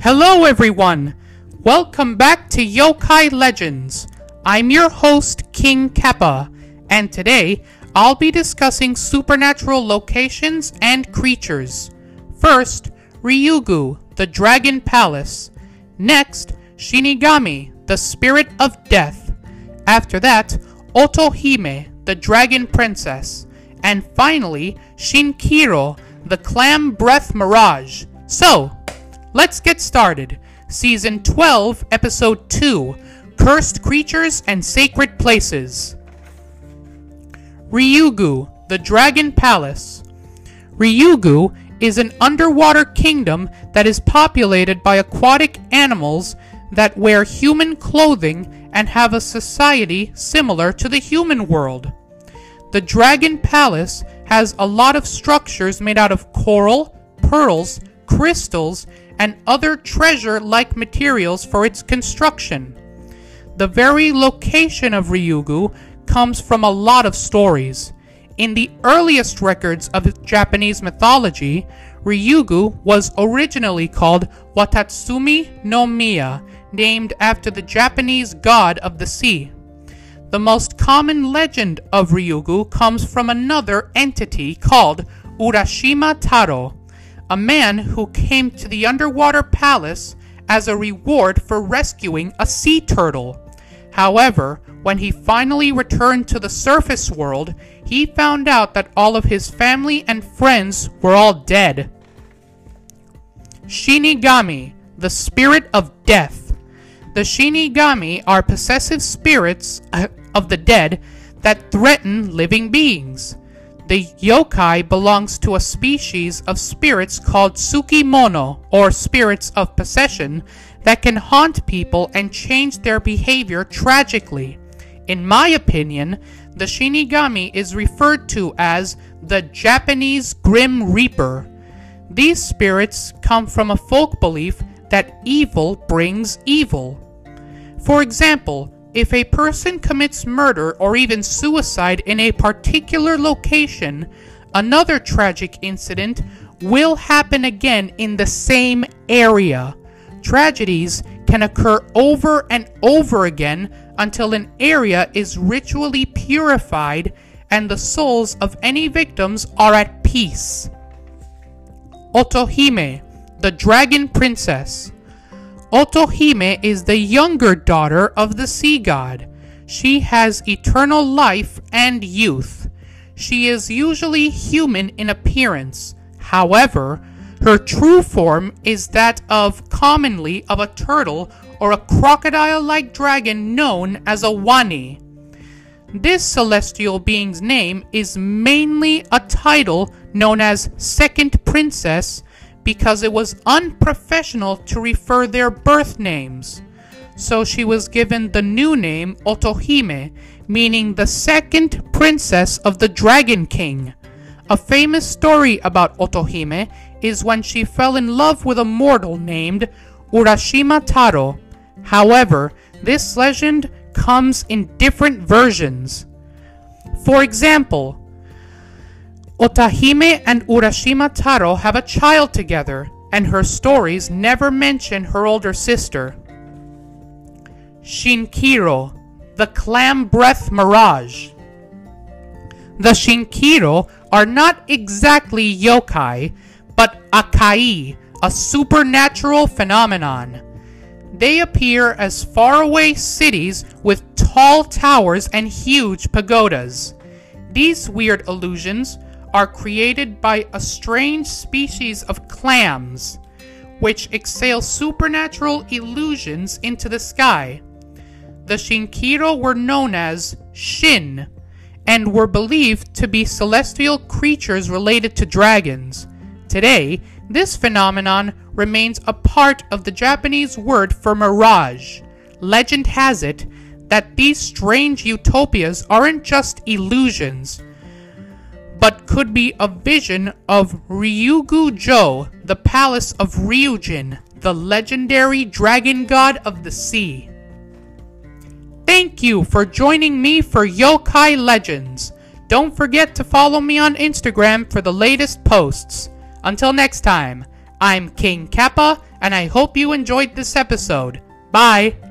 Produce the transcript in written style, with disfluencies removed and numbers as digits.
Hello everyone! Welcome back to Yokai Legends. I'm your host, King Kappa, and today I'll be discussing supernatural locations and creatures. First, Ryugu, the Dragon Palace. Next, Shinigami, the Spirit of Death. After that, Otohime, the Dragon Princess. And finally, Shinkiro, the Clam Breath Mirage. So, let's get started. Season 12, Episode 2, Cursed Creatures and Sacred Places. Ryugu, the Dragon Palace. Ryugu is an underwater kingdom that is populated by aquatic animals that wear human clothing and have a society similar to the human world. The Dragon Palace has a lot of structures made out of coral, pearls, crystals, and other treasure-like materials for its construction. The very location of Ryugu comes from a lot of stories. In the earliest records of Japanese mythology, Ryugu was originally called Watatsumi no Miya, named after the Japanese god of the sea. The most common legend of Ryugu comes from another entity called Urashima Taro, a man who came to the underwater palace as a reward for rescuing a sea turtle. However, when he finally returned to the surface world, he found out that all of his family and friends were all dead. Shinigami, the Spirit of Death. The Shinigami are possessive spirits of the dead that threaten living beings. The yokai belongs to a species of spirits called Tsukimono, or spirits of possession, that can haunt people and change their behavior tragically. In my opinion, the Shinigami is referred to as the Japanese Grim Reaper. These spirits come from a folk belief that evil brings evil. For example, if a person commits murder or even suicide in a particular location, another tragic incident will happen again in the same area. Tragedies can occur over and over again until an area is ritually purified and the souls of any victims are at peace. Otohime, the Dragon Princess. Otohime is the younger daughter of the sea god. She has eternal life and youth. She is usually human in appearance. However, her true form is that of commonly of a turtle or a crocodile-like dragon known as a wani. This celestial being's name is mainly a title known as Second Princess, because it was unprofessional to refer their birth names. So she was given the new name Otohime, meaning the second princess of the Dragon King. A famous story about Otohime is when she fell in love with a mortal named Urashima Taro. However, this legend comes in different versions. For example, Otohime and Urashima Taro have a child together, and her stories never mention her older sister. Shinkiro, the Clam Breath Mirage. The Shinkiro are not exactly yokai, but akai, a supernatural phenomenon. They appear as faraway cities with tall towers and huge pagodas. These weird illusions are created by a strange species of clams, which exhale supernatural illusions into the sky. The Shinkiro were known as Shin, and were believed to be celestial creatures related to dragons. Today, this phenomenon remains a part of the Japanese word for mirage. Legend has it that these strange utopias aren't just illusions, but could be a vision of Ryugu-jo, the palace of Ryujin, the legendary dragon god of the sea. Thank you for joining me for Yokai Legends. Don't forget to follow me on Instagram for the latest posts. Until next time, I'm King Kappa, and I hope you enjoyed this episode. Bye!